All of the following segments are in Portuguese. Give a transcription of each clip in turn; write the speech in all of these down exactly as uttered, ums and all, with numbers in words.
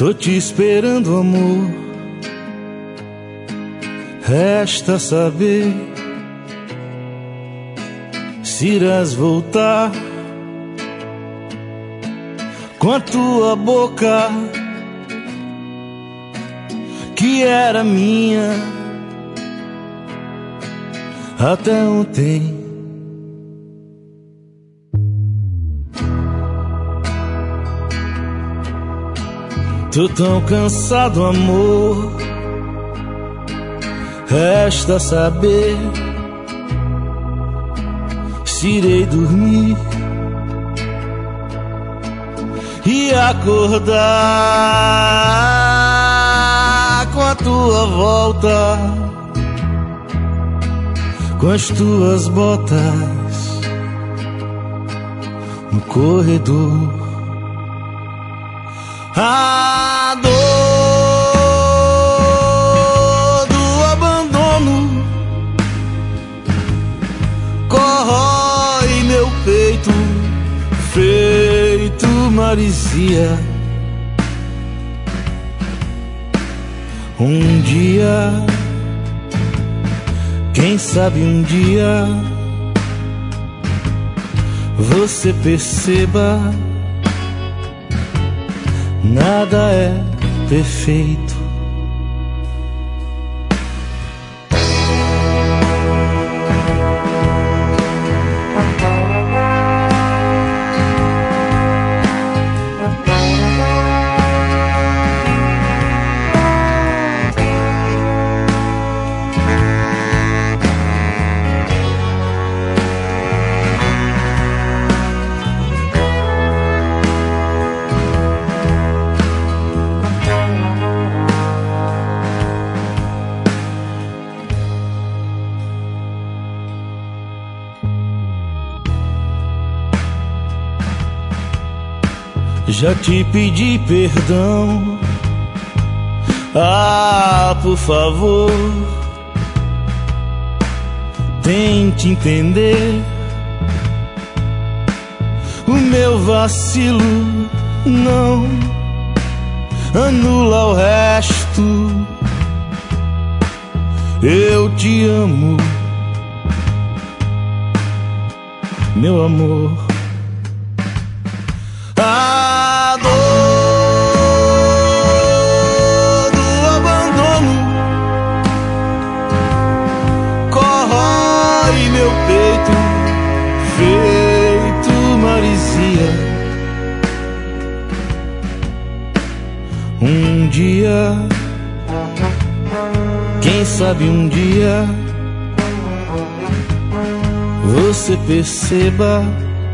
Tô te esperando, amor. Resta saber se irás voltar com a tua boca que era minha até ontem. Tô tão cansado, amor. Resta saber se irei dormir e acordar com a tua volta, com as tuas botas no corredor. A dor do abandono corrói meu peito, feito maresia. Um dia, quem sabe um dia, você perceba, nada é perfeito. Já te pedi perdão, ah, por favor, tente entender o meu vacilo, não anula o resto. Eu te amo, meu amor. A dor do abandono corrói meu peito, feito maresia. Um dia, quem sabe um dia, você perceba,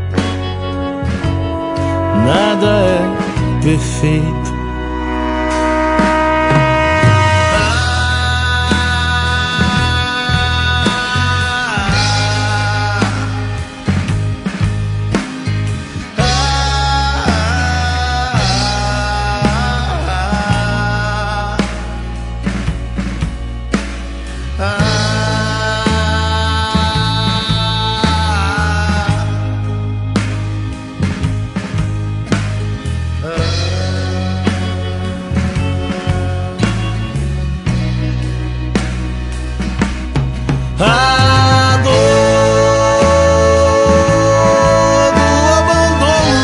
nada é perfeito. A dor do abandono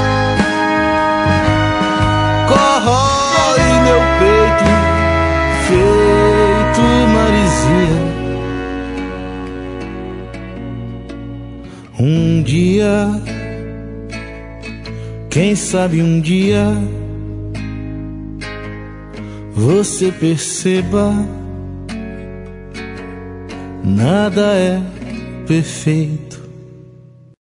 corrói meu peito, feito maresia. Um dia, quem sabe um dia, você perceba, nada é perfeito.